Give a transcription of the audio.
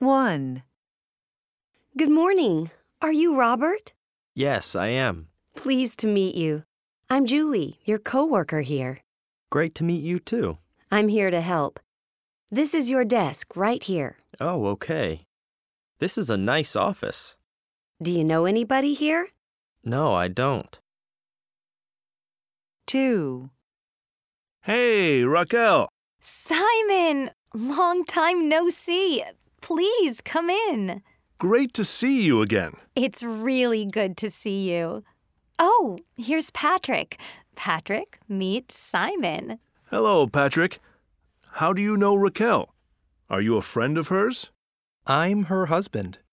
1. Good morning. Are you Robert? Yes, I am. Pleased to meet you. I'm Julie, your coworker here. Great to meet you too. I'm here to help. This is your desk right here. Oh, okay. This is a nice office. Do you know anybody here? No, I don't. 2. Hey, Raquel. Simon! Long time no see. Please come in. Great to see you again. It's really good to see you. Oh, here's Patrick. Patrick, meet Simon. Hello, Patrick. How do you know Raquel? Are you a friend of hers? I'm her husband.